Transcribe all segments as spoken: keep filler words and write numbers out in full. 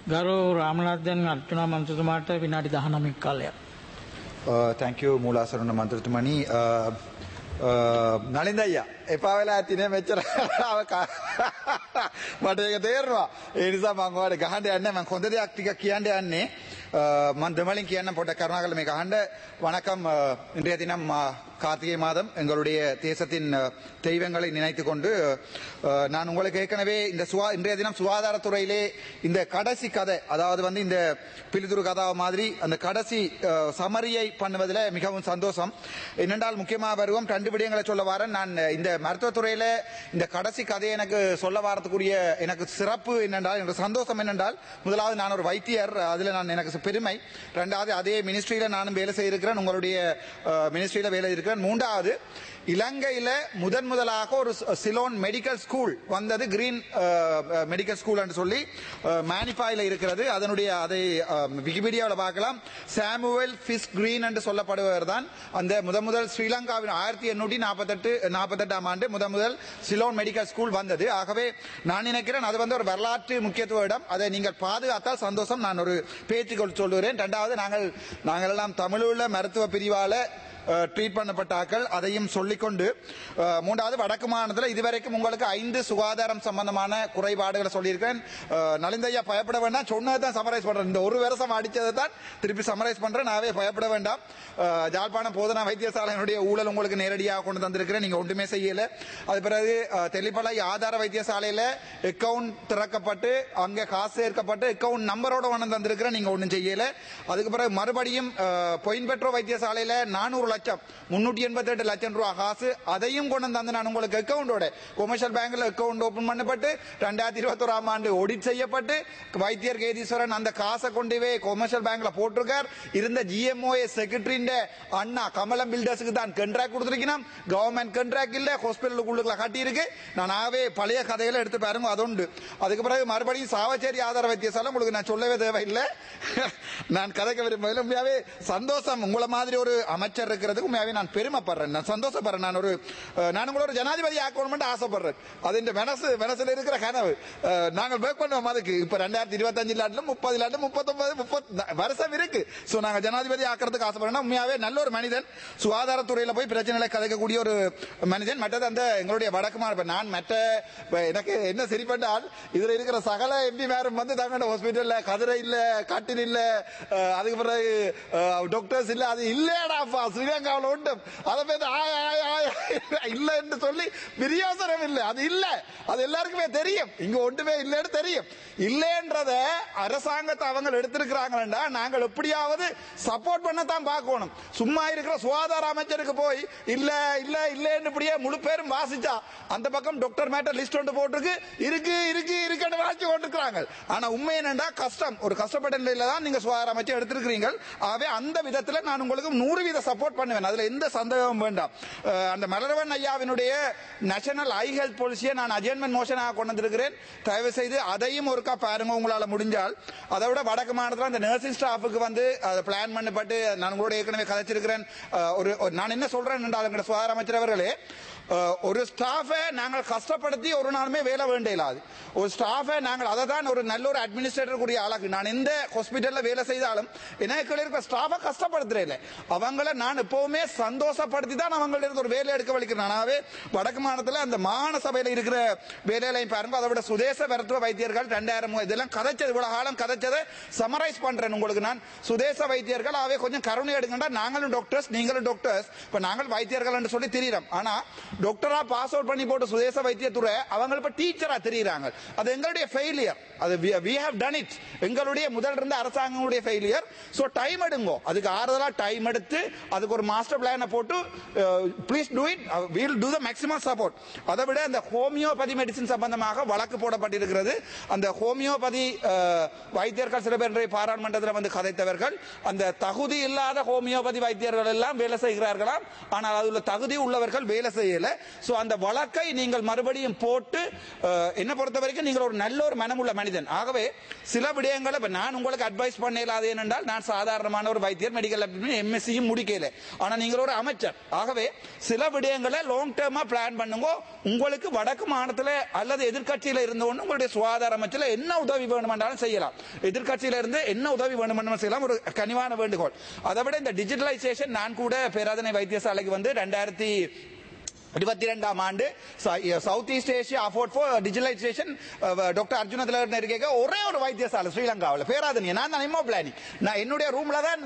ගරු රාමනාථන් අර්චනා මන්ත්‍රතුමාට විනාඩි දහනවයක් කාලයක්. thank you මූලාසරණ මන්ත්‍රතුමනි. නලින්ද අයියා එපා වෙලා ඇතිනේ මෙච්චර මට ඒක තේරෙනවා. ඒ නිසා මම ඔයාලට ගහන්න යන්නේ මම හොඳ දෙයක් ටිකක් කියන්න යන්නේ. මම දෙමළෙන් කියන්න පොඩ්ඩක් කරුණාකරලා මේක අහන්න. வணக்கம். இன்றைய தினம் கார்த்திகை மாதம் எங்களுடைய தேசத்தின் தெய்வங்களை நினைத்து கொண்டு நான் உங்களுக்கு ஏற்கனவே இந்த சுவா இன்றைய தினம் சுகாதாரத்துறையிலே இந்த கடைசி கதை அதாவது வந்து இந்த பிலிதுரு கதா மாதிரி அந்த கடைசி சமரியை பண்ணுவதில் மிகவும் சந்தோஷம். என்னென்றால் முக்கியமாக வருவோம் ரெண்டு விடயங்களை சொல்ல வரேன். நான் இந்த மருத்துவத்துறையில இந்த கடைசி கதையை எனக்கு சொல்ல வரத்துக்குரிய எனக்கு சிறப்பு என்னென்றால் எனக்கு சந்தோஷம் என்னென்றால் முதலாவது நான் ஒரு வைத்தியர், அதில் நான் எனக்கு பெருமை. ரெண்டாவது அதே மினிஸ்ட்ரியில நானும் வேலை செய்திருக்கிறேன், உங்களுடைய மினிஸ்ட்ரியில வேலை இருக்கிறேன். மூன்றாவது இலங்கையில முதன் முதலாக ஒரு சிலோன் மெடிக்கல் ஸ்கூல் வந்தது, கிரீன் மெடிக்கல் ஸ்கூல் என்று சொல்லி மேனிஃபைல இருக்கிறது. அதனுடைய அதை விக்கிபீடியாவில் பார்க்கலாம். சாமுவேல் ஃபிஷ் கிரீன் என்று சொல்லப்படுவர் தான் அந்த முதன் முதல் ஸ்ரீலங்காவின் ஆயிரத்தி எண்ணூற்றி நாற்பத்தெட்டு நாற்பத்தெட்டாம் ஆண்டு முதன் முதல் சிலோன் மெடிக்கல் ஸ்கூல் வந்தது. ஆகவே நான் நினைக்கிறேன் அது வந்து ஒரு வரலாற்று முக்கியத்துவ இடம். அதை நீங்கள் பாதுகாத்தால் சந்தோஷம். நான் ஒரு பேச்சுக்கள் சொல்லுகிறேன். இரண்டாவது நாங்கள் நாங்கள் எல்லாம் தமிழுள்ள மருத்துவ பிரிவால ட்ரீட் பண்ணப்பட்ட ஆக்கள், அதையும் சொல்லிக்கொண்டு மூன்றாவது வடக்கு மாநிலத்தில் இதுவரைக்கும் உங்களுக்கு ஐந்து சுகாதாரம் சம்பந்தமான குறைபாடுகளை சொல்லியிருக்கேன். நலிந்தையா பயப்பட வேண்டாம், சொன்னதான் சமரைஸ் பண்றேன். இந்த ஒரு வருஷம் அடிச்சதை தான் திருப்பி சமரைஸ் பண்றேன். நாவே பயப்பட வேண்டாம். ஜாழ்ப்பாணம் போதனா வைத்தியசாலையினுடைய ஊழல் உங்களுக்கு நேரடியாக கொண்டு தந்திருக்கிறேன், நீங்க ஒன்றுமே செய்யல. அது பிறகு தெல்லிப்பளை ஆதார வைத்தியசாலையில அக்கவுண்ட் திறக்கப்பட்டு அங்கே காசு சேர்க்கப்பட்டு அக்கவுண்ட் நம்பரோட ஒன்று தந்திருக்கிறேன், நீங்க ஒன்றும் செய்யல. அதுக்கு பிறகு மறுபடியும் பொயின் பெட்ரோ வைத்தியசாலையில நானூறு லட்சம் முன்னூற்றி எண்பத்தி எட்டு லட்சம் ரூபாய் காசு அதையும் கொண்டு வந்து நான் உங்களுக்கு அக்கவுண்டோட கொமர்ஷியல் பேங்க்ல அக்கவுண்ட் ஓபன் பண்ணப்பட்டு ரெண்டாயிரத்தி இருபத்தி ஓராம் ஆண்டு ஆடிட் செய்யப்பட்டு வைத்தியர் கேதீஸ்வரன் அந்த காசை கொண்டு போய் கொமர்ஷியல் பேங்க்ல போட்டிருக்கார். இருந்த ஜிஎம்ஓஏ செக்ரட்டரி அண்ணா கமலம் பில்டர்ஸுக்கு தான் கான்ட்ராக்ட் கொடுத்திருக்கணும். கவர்மெண்ட் கான்ட்ராக்ட் இல்ல, ஹாஸ்பிட்டலுக்குள்ள கட்டி இருக்கு. நான் ஆவே பழைய கதைகளை எடுத்து பாருங்க, அது உண்டு. அதுக்கு பிறகு மறுபடியும் சாவச்சேரி ஆதார வைத்தியசாலை உங்களுக்கு நான் சொல்லவே தேவையில்லை, நான் கதைக்க விரும்பவில்லை. உண்மையாவே சந்தோஷம். உங்களை மாதிரி ஒரு அமைச்சர் இருக்கிறதுக்கு உண்மையாவே நான் பெருமைப்படுறேன், நான் சந்தோஷப்படுறேன். நான் ஒரு நான் உங்களோட ஒரு ஜனாதிபதி ஆக்கணும் ஆசைப்படுறேன். அது இந்த மனசு மனசுல இருக்கிற கனவு. நாங்கள் ஒர்க் பண்ணுவோம் அதுக்கு. இப்ப ரெண்டாயிரத்தி இருபத்தி அஞ்சு லாட்ல முப்பது லாட்ல முப்பத்தொன்பது முப்பது வருஷம் இருக்கு. சோ நாங்க ஜனாதிபதி ஆக்கிறதுக்கு ஆசைப்படுறோம். உண்மையாவே நல்ல ஒரு மனிதன், சுகாதாரத்துறையில போய் பிரச்சனைகளை கதைக்கக்கூடிய ஒரு மனிதன். மற்றது அந்த எங்களுடைய வடக்கு மாநில நான் மற்ற எனக்கு என்ன சரி பண்ணால் இதுல இருக்கிற சகல எம்பி மேரும் வந்து தங்களோட ஹாஸ்பிட்டல்ல கதிரை இல்ல, கட்டில் இல்ல, அதுக்கு பிறகு டாக்டர்ஸ் இல்ல, அது இல்லடாப்பா ஸ்ரீலங்காவில் உண்டு. அதை பேர் இல்ல என்று சொல்லி பிரியோசனம் இல்லை, அது இல்ல, அது எல்லாருக்குமே தெரியும். இங்க ஒன்றுமே இல்லைன்னு தெரியும். இல்லைன்றத அரசாங்கத்தை அவங்க எடுத்திருக்கிறாங்களா நாங்கள் எப்படியாவது சப்போர்ட் பண்ணத்தான் பார்க்கணும். சும்மா இருக்கிற சுகாதார அமைச்சருக்கு போய் இல்ல இல்ல இல்லன்னு இப்படியே முழு பேரும் வாசிச்சா அந்த பக்கம் டாக்டர் மேட்டர் லிஸ்ட் ஒன்று போட்டிருக்கு, இருக்கு இருக்கு இருக்குன்னு வாசி கொண்டிருக்கிறாங்க. ஆனா உண்மை என்னண்டா கஷ்டம், ஒரு கஷ்டப்பட்ட நிலையில தான் நீங்க சுகாதார அமைச்சர் எடுத்திருக்கிறீங்க. ஆகவே அந்த விதத்துல நான் உங்களுக்கு நூறு வீத சப்போர்ட் பண்ணுவேன், அதுல எந்த சந்தேகமும் வேண்டாம். அந்த மலரவன் ஐயாவினுடைய நேஷனல் ஐ ஹெல்த் பாலிசியை நான் அஜென்மென்ட் மோஷனாக கொண்டு வந்திருக்கிறேன். தயவு செய்து அதையும் ஒருக்கா பாருங்க உங்களால முடிஞ்சால். அதை விட வடக்கு மாநிலத்தில் அந்த நர்சிங் ஸ்டாஃபுக்கு வந்து பிளான் பண்ணப்பட்டு நான் உங்களோட ஏற்கனவே கதைச்சிருக்கிறேன். ஒரு நான் என்ன சொல்றேன் என்றால் எங்க சுகாதார அமைச்சர் அவர்களே, ஒரு ஸ்டாஃபை நாங்கள் கஷ்டப்படுத்தி ஒரு நாளுமே வேலை வேண்டியலாது. ஒரு ஸ்டாஃபை நாங்கள் அதை தான் ஒரு நல்ல ஒரு அட்மினிஸ்ட்ரேட்டர் கூடிய ஆளாக்கு. நான் எந்த ஹாஸ்பிட்டல்ல வேலை செய்தாலும் எனக்கு இருக்கிற ஸ்டாஃபை கஷ்டப்படுத்துறேன், அவங்கள நான் எப்பவுமே சந்தோஷப்படுத்தி தான் அவங்கள்ட்ட ஒரு வேலை எடுக்க வலிக்கிறேன். நானாவே வடக்கு மாநிலத்தில் அந்த மாகாண சபையில் இருக்கிற வேலைகளையும் பாருங்க. அதை விட சுதேச மருத்துவ வைத்தியர்கள் ரெண்டாயிரம் இதெல்லாம் கதைச்சது, இவ்வளவு காலம் கதைச்சதை சமரைஸ் பண்றேன் உங்களுக்கு நான். சுதேச வைத்தியர்கள் அவை கொஞ்சம் கருணை எடுக்கண்டா, நாங்களும் டாக்டர்ஸ் நீங்களும் டாக்டர்ஸ், இப்ப நாங்கள் வைத்தியர்கள் என்று சொல்லி தெரியுறோம். ஆனா டாக்டரா பாஸ் அவுட் பண்ணி போட்டு சுதேச வைத்தியத்துறை அவங்க இப்ப டீச்சரா தெரியுறாங்க. அது எங்களுடைய ஃபெயிலியர், அது we have done it. எங்களுடைய முதல் இருந்த அரசாங்கங்களுடைய ஃபெயிலியர். சோ டைம் எடுங்கோ, அதுக்கு ஆறுதலா டைம் எடுத்து அதுக்கு ஒரு மாஸ்டர் பிளானை போட்டு please do it, we will do the maximum support. அதை விட அந்த ஹோமியோபதி மெடிசின் சம்பந்தமாக வழக்கு போடப்பட்டிருக்கிறது. அந்த ஹோமியோபதி வைத்தியர்கள் சில பேர் பாராளுமன்றத்தில் வந்து கதைத்தவர்கள் அந்த தகுதி இல்லாத ஹோமியோபதி வைத்தியர்கள் எல்லாம் வேலை செய்கிறார்களாம். ஆனால் அதுல தகுதி உள்ளவர்கள் வேலை செய்யல. செய்யல. சோ அந்த வழக்கை நீங்கள் மறுபடியும் போட்டு என்ன பொறுத்த வரைக்கும் நீங்கள் ஒரு நல்ல ஒரு மனமுள்ள மனிதன். ஆகவே சில விடயங்களை நான் உங்களுக்கு அட்வைஸ் பண்ணலாது என்றால் நான் சாதாரணமான ஒரு வைத்தியர், மெடிக்கல் எம்எஸ்சியும் முடிக்கல. ஆனா நீங்கள் ஒரு அமைச்சர். ஆகவே சில விடயங்களை லாங் டேர்மா பிளான் பண்ணுங்க. உங்களுக்கு வடக்கு மாநிலத்தில் அல்லது எதிர்கட்சியில இருந்தோன்னு உங்களுடைய சுகாதார அமைச்சர் என்ன உதவி வேணுமென்றாலும் செய்யலாம். எதிர்கட்சியில இருந்து என்ன உதவி வேணுமென்றாலும் செய்யலாம். ஒரு கனிவான வேண்டுகோள். அதை விட இந்த டிஜிட்டலைசேஷன் நான் கூட பேராதனை வைத்தியசாலைக்கு வந்து ரெண்டாயிரத்தி இருபத்தி ரெண்டாம் ஆண்டு south east Asia afford for digitalization doctor Arjuna Thilakar இருக்க ஒரே ஒரு வைத்தியசாலை ஸ்ரீலங்காவில் பேராதனிய நான் தான் எம்ஓ பிளானிங் நான் என்னுடைய ரூம்ல தான்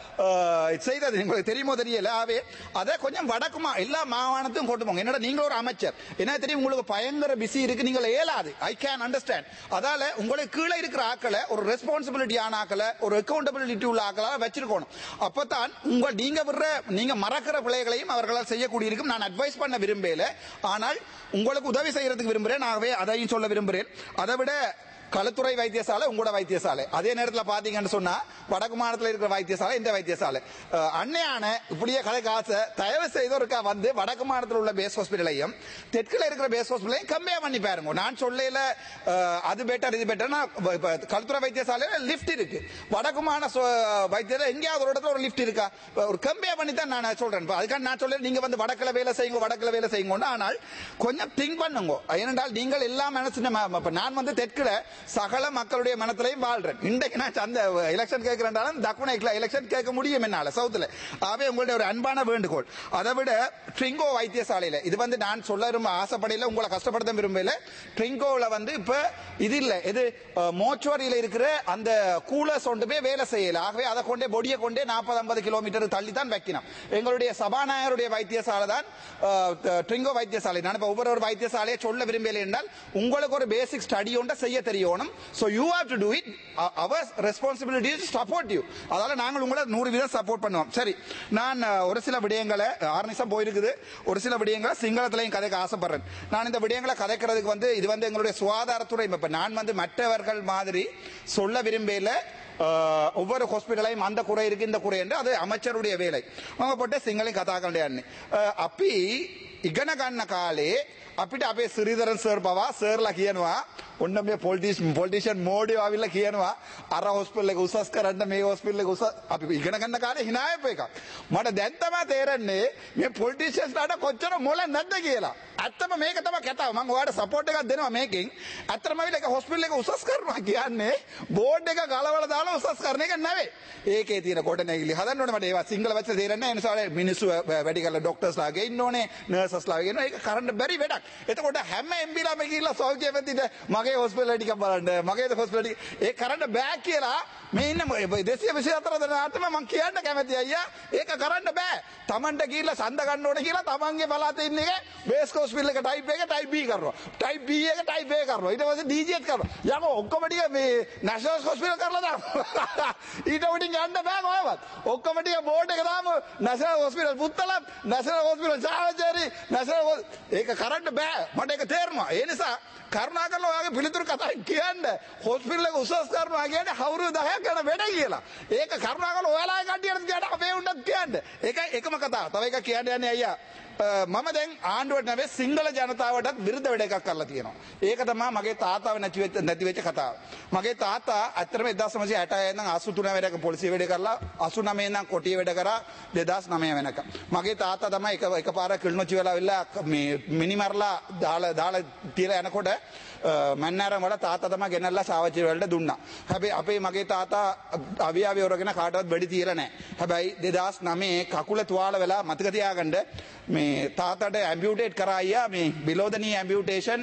செய்தது. உங்களுக்கு தெரியுமோ தெரியல. ஆகவே அதை கொஞ்சம் வடக்குமா எல்லா மாகாணத்தையும் கொண்டு போங்க. என்னோட நீங்க ஒரு அமைச்சர் என்ன தெரியும் உங்களுக்கு பயங்கர பிஸி இருக்கு. நீங்கள் ஏலாது. I can understand. அதால உங்களுக்கு கீழே இருக்கிற ஆக்களை ஒரு ரெஸ்பான்சிபிலிட்டியான ஆக்களை ஒரு அக்கௌண்டபிலிட்டி உள்ள ஆக்களாக வச்சிருக்கணும். அப்பதான் உங்க நீங்க விடுற நீங்க மறக்கிற பிள்ளைகளையும் அவர்களால் செய்யக்கூடிய இருக்கும். நான் அட்வைஸ் பண்ண விரும்பல. ஆனால் உங்களுக்கு உதவி செய்யறதுக்கு விரும்புகிறேன். ஆகவே அதையும் சொல்ல விரும்புகிறேன். அதை விட களத்துறை வைத்தியசாலை உங்களோட வைத்தியசாலை அதே நேரத்தில் பாத்தீங்கன்னு சொன்னா வடக்கு மாநிலத்தில் இருக்கிற வைத்தியசாலை இந்த வைத்தியசாலை அன்னையான இப்படியே கலை காசை தயவு செய்தோருக்கா வந்து வடக்கு மாநிலத்தில் உள்ள பேஸ் ஹாஸ்பிட்டலையும் தெற்குல இருக்கிற பேஸ் ஹாஸ்பிட்டலையும் கம்மியா பண்ணி பாருங்க. நான் சொல்லல அது பெட்டர் இது பெட்டர். களத்துறை வைத்தியசாலையில லிப்ட் இருக்கு. வடக்கு மாநில வைத்தியர் எங்கேயாவது ஒரு இடத்துல ஒரு லிப்ட் இருக்கா? ஒரு கம்மியா பண்ணி தான் நான் சொல்றேன். அதுக்காக நான் சொல்ல நீங்க வந்து வடக்குல வேலை செய்யுங்க வடக்குல வேலை செய்யுங்க. ஆனால் கொஞ்சம் திங்க் பண்ணுங்க. ஏனென்றால் நீங்கள் எல்லாம் நான் வந்து தெற்குல சகல மக்களுடைய மனத்திலையும் வாழ்றேன். இன்றைக்கு நான் அந்த எலெக்ஷன் கேட்கிறேன் தக்குனை எலெக்ஷன் கேட்க முடியும் என்னால சவுத்துல. ஆகவே உங்களுடைய ஒரு அன்பான வேண்டுகோள். அதை விட ட்ரிங்கோ வைத்தியசாலையில இது வந்து நான் சொல்ல ரொம்ப ஆசைப்படையில உங்களை கஷ்டப்படுத்த விரும்பல. ட்ரிங்கோல வந்து இப்ப இது இல்ல இது மோச்சுவரியில இருக்கிற அந்த கூலர்ஸ் கொண்டு போய் வேலை செய்யல. ஆகவே அதை கொண்டே பொடியை கொண்டே நாற்பது ஐம்பது கிலோமீட்டர் தள்ளி தான் வைக்கணும். எங்களுடைய சபாநாயகருடைய வைத்தியசாலை தான் ட்ரிங்கோ வைத்தியசாலை. நான் இப்ப ஒவ்வொரு வைத்தியசாலையை சொல்ல விரும்பல என்றால் உங்களுக்கு ஒரு பேசிக் ஸ்டடி ஒன்றை செய்ய தெரியும். So you have to do it. Our responsibility is to support you. அதால நாங்கள் உங்களை நூறு வீதம் சப்போர்ட் பண்ணுவோம். சரி, நான் ஒரு சில விடயங்களை ஆறு நிமிஷம் போயிருக்குது. ஒரு சில விடயங்களை சிங்களத்திலையும் கதைக்க ஆசைப்படுறேன். நான் இந்த விடயங்களை கதைக்கிறதுக்கு வந்து இது வந்து எங்களுடைய சுகாதாரத்துறை. இப்ப நான் வந்து மற்றவர்கள் மாதிரி சொல்ல விரும்பல. ஒவ்வொரு ஹாஸ்பிட்டலையும் அந்த குறை இருக்கு இந்த குறை என்று அது அமைச்சருடைய வேலை. அவங்க போட்டு சிங்களையும் கதாக்கண்டே அப்பி ඉගෙන ගන්න කාලේ අපිට අපේ සිරිදරන් සර් පවා සර්ලා කියනවා ඔන්න මේ පොලිටිෂියන් පොලිටිෂියන් මෝඩයෝ ආවිල්ලා කියනවා අර හොස්පිටල් එක උසස් කරන්න මේ හොස්පිටල් එක උසස් අපි ඉගෙන ගන්න කාලේ hina වෙප එකක්. මට දැන් තමයි තේරෙන්නේ මේ පොලිටිෂියන්ස්ලාට කොච්චර මොළ නැද්ද කියලා. ඇත්තම මේක තමයි කතාව. මම ඔයාලට සපෝට් එකක් දෙනවා මේකෙන්. ඇත්තම විල එක හොස්පිටල් එක උසස් කරනවා කියන්නේ බෝඩ් එක ගලවලා දාලා උසස් කරන එක නෙවෙයි. ඒකේ තියෙන කොට නැගිලි හදන්න ඕනේ. මට ඒවා සිංගල වචන තේරෙන්නේ නැහැ. ඒ නිසා මිනිස්සු වැඩි කරලා ડોක්ටර්ස්ලා ගේ ඉන්න ඕනේ. නර්සස්ලා ගේ ඉන්න. ඒක කරන්න බැරි වැඩක්. එතකොට හැම එම්බිලාම ගිහිල්ලා සෞඛ්‍ය පැතිට මගේ හොස්පිටල් ටික බලන්න මගේ හොස්පිටල් ටික ඒ කරන්න බෑ කියලා මේ ඉන්න දෙසිය විසිහතර දෙනාටම මම කියන්න කැමතියි අයියා. ඒක කරන්න බෑ. Tamanට ගිහිල්ලා සඳ ගන්න ඕනේ කියලා තමන්ගේ පළාතේ ඉන්න එක බේස් හොස්පිටල් එක ටයිප් එක ටයිප් B කරනවා. ටයිප් B එක ටයිප් A කරනවා. ඊට පස්සේ D G H කරනවා. යකෝ ඔක්කොම ටික මේ නැෂනල් හොස්පිටල් කරලා දානවා. ඊට උඩින් යන්න බෑ කොහොමවත්. ඔක්කොම ටික බෝඩ් එක දාමු national hospital Puttalam national hospital සාවචාරි නැෂනල් ඒක කරන්න බෑ. මට ඒක තේරෙනවා. ඒ නිසා කරුණාකරලා ඔයාගේ පිළිතුරු කතා කියන්න. හොස්පිටල් එක උසස් කරනවා කියන්නේ අවුරුදු දහයක් යන වැඩ කියලා. ඒක කරුණාකරලා ඔයාලා කට්ටියට කියන්න අපේ උණ්ඩත් කියන්න. ඒකයි එකම කතාව. තව එකක් කියන්න යන්නේ අයියා. මම දැන් ආණ්ඩුවට නෙවෙයි සිංහල ජනතාවටත් විරුද්ධ වැඩ එකක් කරලා තියෙනවා. ඒක තමයි මගේ තාත්තාව නැති වෙච්ච නැති වෙච්ච කතාව. මගේ තාත්තා ඇත්තටම එක්දාස් නවසිය අටයි ඉඳන් අසූ තුන වෙනකම් පොලිසිය වැඩ කරලා අසූ නවය ඉඳන් කොටිය වැඩ කරා දෙදාස් නවය වෙනකම්. මගේ තාත්තා තමයි එක එකපාරක් කිල්නොච්චි වෙලා වෙලා මේ මිනිමරලා දාලා දාලා තියලා යනකොට මන්නාරම් වල තාත්තා තමයි ගෙනල්ලා සාවචි වලට දුන්නා. හැබැයි අපේ මගේ තාත්තා අවියාවේ වරගෙන කාටවත් බඩි තියලා නැහැ. හැබැයි දෙදාස් නවය කකුල තුවාල වෙලා මතක තියාගන්න මේ තාතට ඇම්බියුටේට් කරා අයියා මේ below the knee amputation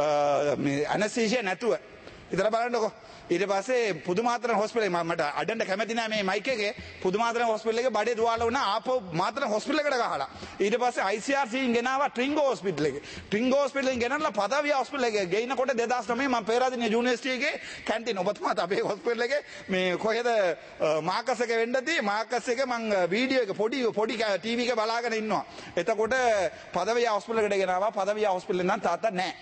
මේ anesthesia නැතුව. ඉතල බලන්නකො. ඊට පස්සේ පුදුමාතරන් හොස්පිටල් එක මට අඩන්න කැමති නෑ මේ මයික් එකේ. පුදුමාතරන් හොස්පිටල් එකේ බඩේ තුවාල වුණා ආපහු මාතරන් හොස්පිටල් එකට ගහලා. ඊට පස්සේ I C R C න් ගෙනාවා ට්‍රින්ගෝ හොස්පිටල් එකේ. ට්‍රින්ගෝ හොස්පිටල් එකෙන් ගෙනල්ලා පදවිය හොස්පිටල් එකේ ගෙයිනකොට දෙදාස් නවය මම පේරාදෙණිය යුනිවර්සිටි එකේ කැන්ටින් ඔබතුමාත් අපේ හොස්පිටල් එකේ මේ කොහෙද මාකස් එක වෙන්නදී මාකස් එක මම වීඩියෝ එක පොඩි පොඩි ටීවී එක බලාගෙන ඉන්නවා. එතකොට පදවිය හොස්පිටල් එකට ගෙනාවා. පදවිය හොස්පිටල් එකෙන් නම් තාත්තා නෑ.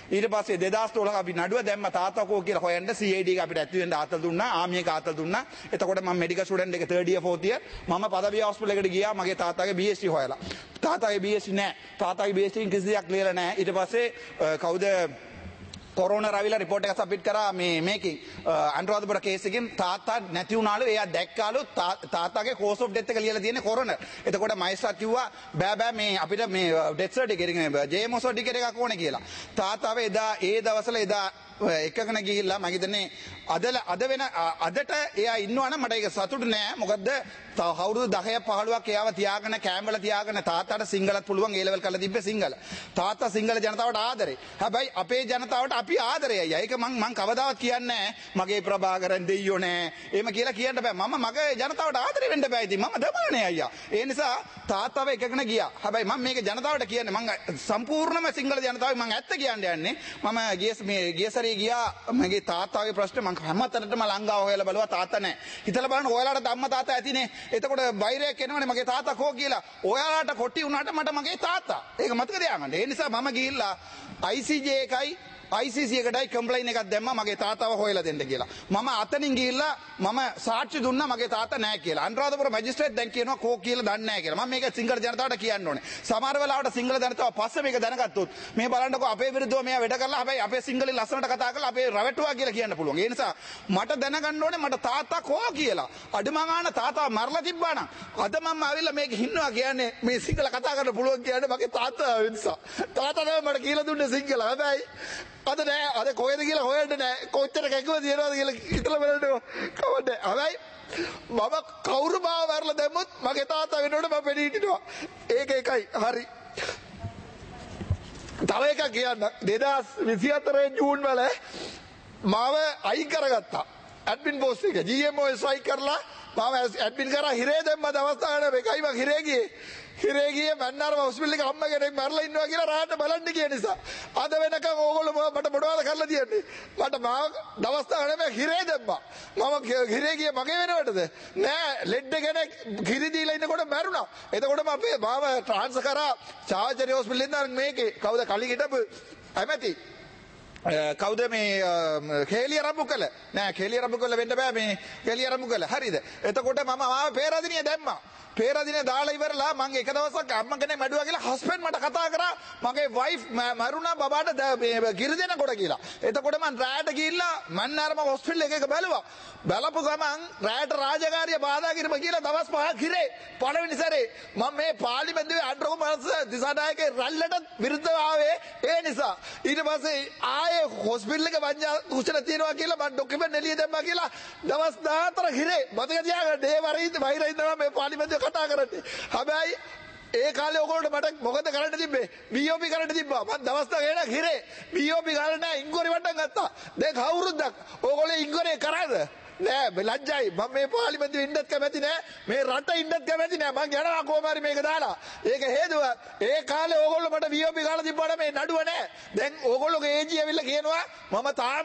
ඊට පස්සේ දෙදාස් දොළහ අපි නඩුව දැම්ම තාත්තා කෝ කියලා හොයන්න C I D එක අපිට ඇති වෙන්න ආතල් දුන්නා ආමියක ආතල් දුන්නා එතකොට මම මෙඩිකල් ස්ටුඩන්ට් එක third year fourth year මම පදවිය හොස්පිටල් එකට ගියා මගේ තාත්තාගේ B S c හොයලා තාත්තාගේ B S c නෑ තාත්තාගේ B S c කිසි දෙයක් ලියලා නෑ ඊට පස්සේ කවුද කොරෝනා රවිලා රිපෝට් එක සබ්මිට් කරා මේ මේකේ අනුරාධපුර කේස් එකෙන් තාත්තා නැති වුණාලු එයා දැක්කාලු තාත්තාගේ කෝස් ඔෆ් ඩෙත් එක ලියලා තියෙන්නේ කොරෝනා. එතකොට මයිස්ට්‍රාට් කිව්වා බෑ බෑ මේ අපිට මේ ඩෙත් සර්ටිෆිකේට් එක J M O සර්ටිෆිකේට් එකක් ඕනේ කියලා. තාත්තාව එදා ඒ දවස්වල එදා එකකන ගිහිල්ලා මම හිතන්නේ අද අද වෙන අදට එයා ඉන්නවනම් මට ඒක සතුටු නෑ මොකද අවුරුදු දහය පහළොවක් එයාව තියාගෙන කැම්බල තියාගෙන තාත්තාට සිංහලත් පුළුවන් ඒ ලෙවල් කරලා තිබ්බේ සිංහල තාත්තා සිංහල ජනතාවට ආදරේ හැබැයි අපේ ජනතාවට අපි ආදරේ අයියා ඒක මං මං කවදාවත් කියන්නේ නෑ මගේ ප්‍රභාකරන් දෙයියෝ නෑ එහෙම කියලා කියන්න බෑ මම මගේ ජනතාවට ආදරේ වෙන්න බෑ ඉතින් මම දමානේ අයියා ඒ නිසා තාත්තාව එකකන ගියා හැබැයි මම මේක ජනතාවට කියන්නේ මං සම්පූර්ණම සිංහල ජනතාවයි මං ඇත්ත කියන්නේ යන්නේ මම ගියස් මේ ගියසරේ ගියා මගේ තාත්තාගේ ප්‍රශ්නේ මං හැමතැනටම ලංගාව හොයලා බලුවා තාත්තා නැහැ. හිතලා බලන්න ඔයාලට අම්මා තාත්තා ඇතිනේ. එතකොට බයිරයක් එනවනේ මගේ තාත්තා කෝ කියලා. ඔයාලට කොටි වුණාට මට මගේ තාත්තා. ඒක මතක තියාගන්න. ඒ නිසා මම ගිහිල්ලා I C J එකයි I C C එකටයි කම්ප්ලයින් එකක් දැම්මා මගේ තාත්තාව හොයලා දෙන්න කියලා. මම අතනින් ගිහිල්ලා මම සාක්ෂි දුන්නා මගේ තාත්තා නැහැ කියලා. අනුරාධපුර මැජිස්ට්‍රේට් දැන් කියනවා කෝ කියලා දන්නේ නැහැ කියලා. මම මේක සිංහල ජනතාවට කියන්න ඕනේ. සමහර වෙලාවට සිංහල ජනතාව පස්සේ මේක දැනගත්තොත් මේ බලන්නකෝ අපේ විරුද්ධව මෙයා වැඩ කරලා හැබැයි අපේ සිංහලෙන් ලස්සනට කතා කරලා අපේ රවට්ටුවා කියලා කියන්න පුළුවන්. ඒ නිසා මට දැනගන්න ඕනේ මට තාත්තා කෝ කියලා. අඩුමගාන තාත්තා මරලා තිබ්බා නම් අද මම ආවිල්ලා මේක හින්නවා කියන්නේ මේ සිංහල කතා කරන්න පුළුවන් කියන්නේ මගේ තාත්තා නිසා. තාත්තා තමයි මට කියලා දුන්නේ සිංහල. හැබැයි අද නෑ අද කොහෙද කියලා හොයන්න නෑ කොච්චර කැකුව තියනවද කියලා හිතලා බලන්නකො කවන්නේ හැබැයි මම කවුරු මාව වරලා දැම්මොත් මගේ තාත්තා වෙනකොට මම පෙනී හිටිනවා ඒක එකයි හරි තව එකක් කියන්න දෙදාස් විසිහතර ජූන් වල මාව අයින් කරගත්තා ඇඩ්මින් පෝස්ට් එක G M O ස්ට්‍රයික් කරලා මාව ඇඩ්මින් කරා හිරේ දැම්ම දවස් ගානක් එකයි මම හිරේ ගියේ හිරේ ගියේ මන්නාරම හොස්පිටල් එකේ අම්මා කෙනෙක් මරලා ඉන්නවා කියලා රාහට බලන්න ගිය නිසා අද වෙනකන් ඕගොල්ලෝ මට මොනවද කරලා තියන්නේ මට මාව දවස් ගානක් හිරේ දැම්මා මම හිරේ ගියේ මගේ වෙනවටද නෑ ලෙඩ කෙනෙක් කිරි දීලා ඉන්නකොට මැරුණා එතකොට මම අපේ මාව ට්‍රාන්ස්ෆර් කරා චාවචරි හොස්පිටල් එකෙන් මේකේ කවුද කලින් හිටපු ඇමති කවුද මේ කේලිය රම්බුකල නෑ කේලිය රම්බුකල වෙන්න බෑ මේ කේලිය රම්බුකල හරිද එතකොට මම ආව පේරාදිනිය දැම්මා පේරාදිනිය දාලා ඉවරලා මම එක දවසක් අම්මා කෙනෙක් මැඩුවා කියලා හස්බන්ඩ් මට කතා කරා මගේ වයිෆ් මරුණා බබාට කිරි දෙනකොට කියලා එතකොට මම රායට ගිහිල්ලා මන්නාරම හොස්පිටල් එකක බැලුවා බලපු ගමන් රායට රාජකාරිය බාධා කිරීම කියලා දවස් පහක් හිරේ පළවෙනි සැරේ මම මේ පාර්ලිමේන්තුවේ අන්ඩ්‍රෝ මල්ස් දිසානායකගේ රැල්ලට විරුද්ධව ආවේ ඒ නිසා ඊට පස්සේ ආයේ හොස්පිටල් එක වංජා කුසල තියනවා කියලා මම ඩොකියුමන්ට් එළිය දැම්මා කියලා දවස් දාහතර හිරේ මතක තියාගන්න ඒ වරින්ද වෛරයින් තමයි මේ පාර්ලිමේන්තුවේ කතා කරන්නේ හැබැයි ඒ කාලේ ඔයගොල්ලෝ මට මොකද කරන්න තිබ්බේ B O P කරන්න තිබ්බා මම දවස් දෙකක් හිරේ B O P ගාලා නෑ ඉංගොරි වට්ටම් ගත්තා දැන් කවුරුද්දක් ඔයගොල්ලෝ ඉංගොරේ කරාද නෑ ලැජ්ජයි මම මේ පාර්ලිමේන්තුවේ ඉන්නත් කැමති නෑ මේ රට ඉන්නත් කැමති නෑ මං යනවා කොහොම හරි මේක දාලා ඒක හේතුව ඒ කාලේ ඕගොල්ලෝ මට B O P ගාලා තිබ්බාට මේ නඩුව නෑ දැන් ඕගොල්ලෝගේ ඒජි ඇවිල්ලා කියනවා මම තාම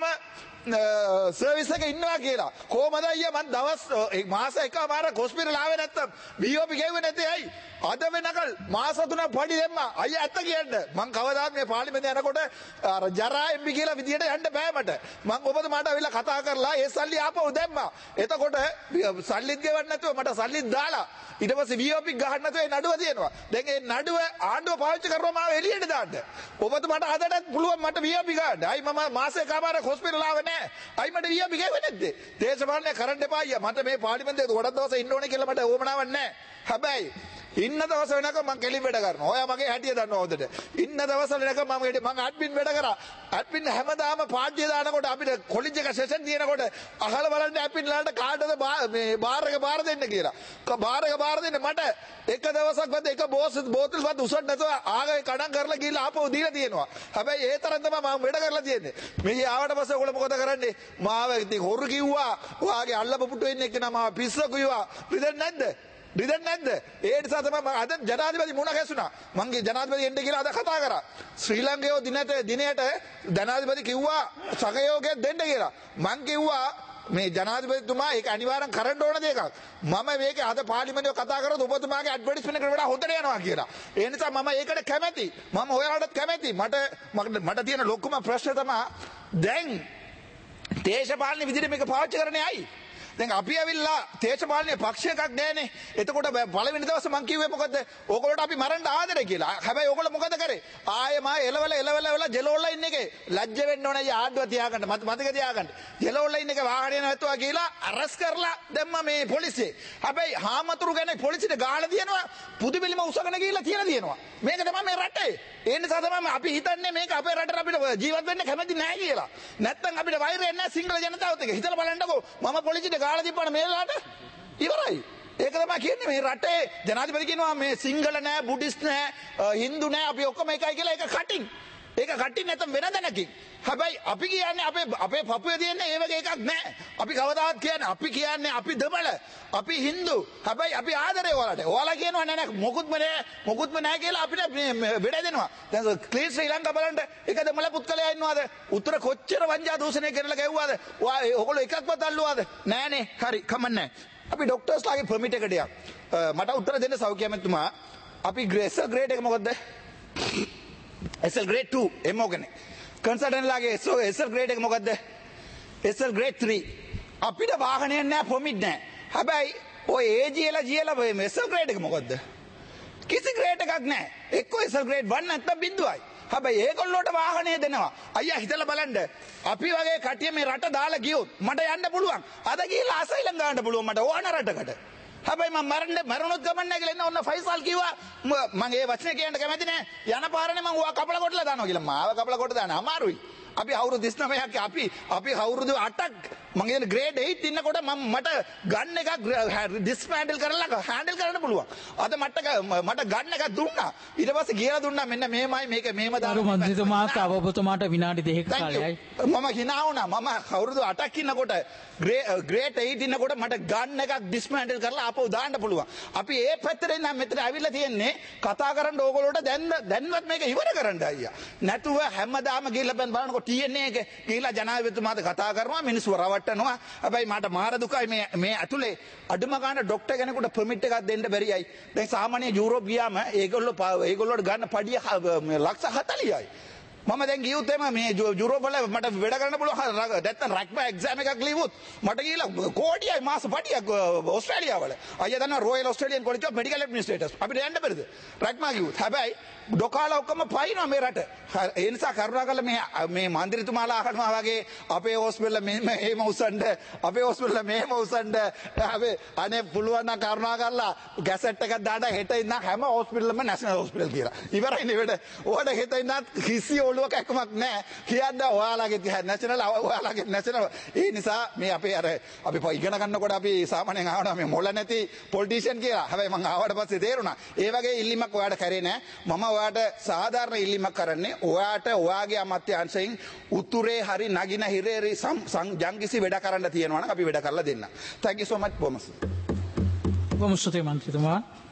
සර්විස් එක ඉන්නවා කියලා කොහමද අයියා මං දවස් මාස එකමාරක් හොස්පිටල් ආවේ නැත්තම් B O P ගෙව්වේ නැතේ ඇයි අද වෙනකල් මාස තුනක් පඩි දෙම්මා අයියා ඇත්ත කියන්න මං කවදාත් මේ පාර්ලිමේන්තුවේ යනකොට අර ජරා එම් පී කියලා විදියට යන්න බෑ මට මං ඔබතුමාට අවිල්ලා කතා කරලා ඒ සල්ලි ආපහු දැම්මා එතකොට සල්ලිත් ගෙවන්න නැතුව මට සල්ලිත් දාලා ඊට පස්සේ B O P ගහන්න නැතුව ඒ නඩුව තියෙනවා දැන් ඒ නඩුව ආණ්ඩුව පාවිච්චි කරනවා මාව එළියට දාන්න ඔබතුමාට අදටත් පුළුවන් මට B O P ගන්න අයි මම මාස එකමාරක් හොස්පිටල් ආවේ නෑ අයි මට B O P ගෙවන්නේ නැද්ද දේශපාලනය කරන්න එපා අයියා මට මේ පාර්ලිමේන්තුවේ ගොඩක් දවස් ඉන්න ඕනේ කියලා මට ඕමනාවක් නෑ හැබැයි ඉන්න දවස වෙනකම් මම කෙලින් වැඩ කරනවා. ඔයා මගේ හැටිය දන්නවා හොඳට. ඉන්න දවස් වෙනකම් මම මම ඇඩ්මින් වැඩ කරා. ඇඩ්මින් හැමදාම පාඩිය දානකොට අපිට කොලෙජ් එක සෙෂන් තියෙනකොට අහලා බලන්න ඇඩ්මින් ලාට කාටද මේ බාර් එක බාර දෙන්න කියලා. බාර් එක බාර දෙන්න මට එක දවසක් වත් එක බෝස් බෝතල් වත් උසට නැතුව ආගේ කඩම් කරලා ගිහලා ආපහු දීලා තියෙනවා. හැබැයි ඒ තරම් තමයි මම වැඩ කරලා තියෙන්නේ. මේ ආවට පස්සේ ඔයගොල්ලෝ මොකද කරන්නේ? මාව ඉතින් හොරු කිව්වා. ඔයාගේ අල්ලපු පුටු ඉන්න එක්කෙනා මාව පිස්සු කිව්වා. රිදෙන්නේ නැද්ද? රිදෙන්නේ නැද්ද? ඒ නිසා තමයි අද ජනාධිපති මුණ ගැසුණා. මංගේ ජනාධිපති එන්න කියලා අද කතා කරා. ශ්‍රී ලංකාවේ දිනට දිනයට ජනාධිපති කිව්වා සහයෝගය දෙන්න කියලා. මං කිව්වා මේ ජනාධිපතිතුමා ඒක අනිවාර්යෙන් කරන්න ඕන දෙයක්. මම මේක අද පාර්ලිමේන්තුවේ කතා කරොත් ඔබතුමාගේ ඇඩ්වර්ටයිස්මන්ට් එකට වඩා හොඳට යනවා කියලා. ඒ නිසා මම ඒකට කැමැති. මම ඔයාලටත් කැමැති. මට මට තියෙන ලොකුම ප්‍රශ්නේ තමයි දැන් දේශපාලන විදිහට මේක පාවිච්චි කරන්නේ ඇයි? දැන් අපි ඇවිල්ලා දේශපාලනයේ පක්ෂ එකක් නෑනේ. එතකොට පළවෙනි දවසේ මං කිව්වේ මොකද්ද? ඕගොල්ලෝට අපි මරන්න ආදරේ කියලා. හැබැයි ඕගොල්ලෝ මොකද කරේ? ආයෙ මා එලවල එලවල එලවල ජෙලෝල්ලා ඉන්න එකේ ලැජ්ජ වෙන්න ඕනේ ආණ්ඩුව තියාගන්න. මතක තියාගන්න. ජෙලෝල්ලා ඉන්න එකේ වාහනේ නැතුවා කියලා අරස් කරලා දැම්මා මේ පොලිසිය. හැබැයි හාමතුරු ගැන පොලිසියට ගාලා දිනනවා. පුදුබිලිම උසගෙන ගිහිල්ලා තියලා දිනනවා. මේක තමයි මේ රටේ. ඒ නිසා තමයි අපි හිතන්නේ මේක අපේ රටට අපිට ජීවත් වෙන්න කැමති නෑ කියලා. නැත්තම් අපිට වෛරයක් නෑ සිංහල ජනතාවත් එක්ක. හිතලා බලන්නකෝ මම පොලිසියට ගාලා දීපන මේලාට ඉවරයි. ඒක තමයි කියන්නේ මේ රටේ ජනාධිපති කියනවා මේ සිංහල නෑ බුද්දිස්ට් නෑ හින්දු නෑ අපි ඔක්කොම එකයි කියලා. ඒක කටින්. ඒක කටින් නැත්නම් වෙන දැනකින්. හැබැයි අපි කියන්නේ අපේ අපේ පපුවේ තියෙන ඒ වගේ එකක් නෑ. අපි කවදාවත් කියන්නේ අපි කියන්නේ අපි දමල අපි හින්දු. හැබැයි අපි ආදරේ ඔයාලට. ඔයාලා කියනවා නෑ නෑ මොකුත්ම නෑ මොකුත්ම නෑ කියලා අපිට වෙඩ දෙනවා. දැන් ක්ලීන් ශ්‍රී ලංකා බලන්න එක දමල පුත්කලයා ඉන්නවද? උත්තර කොච්චර වංජා දූෂණය කරලා ගැව්වාද? ඔයා ඔයගොල්ලෝ එකක්වත් අල්ලුවාද? නෑනේ. හරි කමන්නේ. අපි ડોක්ටර්ස්ලාගේ පර්මිට් එකට යක්. මට උත්තර දෙන්න සෞඛ්‍ය ඇමතුමා අපි ග්‍රේසර් ග්‍රේඩ් එක මොකද්ද? S L grade two එමෝගනේ කන්සල්ටන්ට් ලාගේ S L grade එක මොකද්ද? S L grade three අපිට වාහනයක් නැහැ පොමිට් නැහැ. හැබැයි ඔය A G L G L මේ S L grade එක මොකද්ද? කිසි grade එකක් නැහැ. එක්ක S L grade one නැත්නම් බිඳුවයි. හැබැයි ඒගොල්ලෝට වාහනේ දෙනවා. අයියා හිතලා බලන්න. අපි වගේ කට්ටිය මේ රට දාලා ගියොත් මට යන්න පුළුවන්. අද ගිහිල්ලා අසයිලම් ගන්න පුළුවන් මට ඕන රටකට. හැබැයි මම මරන්න මරණොත් ගමන් නැහැ කියලා එන්න ඔන්න ෆයිසල් කිව්වා මම ඒ වචනේ කියන්න කැමති නැහැ. යන පාරනේ මම ඔයා කපලා කොටලා දානවා කියලා. මාව කපලා කොට දාන්න අමාරුයි. අපි අවුරුදු තිස්නවයක් අපි අපි අවුරුදු අටක් මම කියන ග්‍රේඩ් eight ඉන්නකොට මම මට ගන්න එකක් ඩිස්මැන්ටල් කරලා හෑන්ඩල් කරන්න පුළුවන්. අද මට මට ගන්න එකක් දුන්නා. ඊට පස්සේ කියලා දුන්නා මෙන්න මේමයි මේක මේම දාන්න. අර මන්ත්‍රීතුමාට අවබෝධතුමාට විනාඩි දෙකක කාලයයි. මම hina වුණා. මම අවුරුදු අටක් ඉන්නකොට ග්‍රේඩ් eight ඉන්නකොට මට ගන්න එකක් ඩිස්මැන්ටල් කරලා ආපහු දාන්න පුළුවන්. අපි ඒ පැත්තට නම් මෙතන ඇවිල්ලා තියෙන්නේ කතා කරන්න ඕගොල්ලෝට දැන් දැන්වත් මේක ඉවර කරන්න අයියා. නැතුව හැමදාම ගිහලා බලනකොට T N A එක ගිහලා ජනාධිපතිතුමාට කතා කරනවා මිනිස්සු රවට්ටනවා. හැබැයි මට මාර දුකයි මේ මේ ඇතුලේ අඩුම ගන්න ડોක්ටර් කෙනෙකුට පර්මිට් එකක් දෙන්න බැරියයි. දැන් සාමාන්‍ය යුරෝප් ගියාම ඒගොල්ලෝ ඒගොල්ලෝට ගන්න පඩිය ලක්ෂ හතලිහයි. මම දැන් ගියොත් එම මේ යුරෝප් වල මට වැඩ කරන්න පුළුවන් නැත්නම් රැක්ම එක්සෑම් එකක් ලියවුවොත් මට ගිහලා කෝටියයි මාස පඩියක් ඕස්ට්‍රේලියාව වල. අයියා දන්නවා royal Australian college of medical administrators අපිට යන්න බැරිද? රැක්ම ගියොත්. හැබැයි ඩොකාලා ඔක්කොම පයින්නවා මේ රට. ඒ නිසා කරුණාකරලා මේ මේ මන්ත්‍රීතුමාලා අහනවා වගේ අපේ හොස්පිටල් මෙහෙම එහෙම උසන්න අපේ හොස්පිටල් මෙහෙම උසන්න අපි අනේ පුළුවන් නම් කරුණාකරලා ගැසට් එකක් දාන්න හෙට ඉන්න හැම හොස්පිටල්ම නැෂනල් හොස්පිටල් කියලා. ඉවරයි නේ වැඩ. ඕකට හෙට ඉන්න කිසි ඔළුවක එකමක් නැහැ. කියන්න ඔයාලගේ නැෂනල් ඔයාලගේ නැෂනල්. ඒ නිසා මේ අපේ අර අපි ඉගෙන ගන්නකොට අපි සාමාන්‍යයෙන් අහනවා මේ මොළ නැති පොලිටිෂියන් කියලා. හැබැයි මම ආවට පස්සේ තේරුණා. ඒ වගේ ඉල්ලීමක් ඔයාලට කරේ නැහැ. මම ඔයාට සාධාරණ ඉල්ලීමක් කරන්නේ ඔයාට ඔයාගේ අමාත්‍යාංශයෙන් උතුරේ හරි නගින හිරේ ජංගිසි වැඩ කරන්න තියෙනවා නම් අපි වැඩ කරලා දෙන්න. Thank you so much, Bomas. බොහොම ස්තුතියි මන්ත්‍රීතුමා.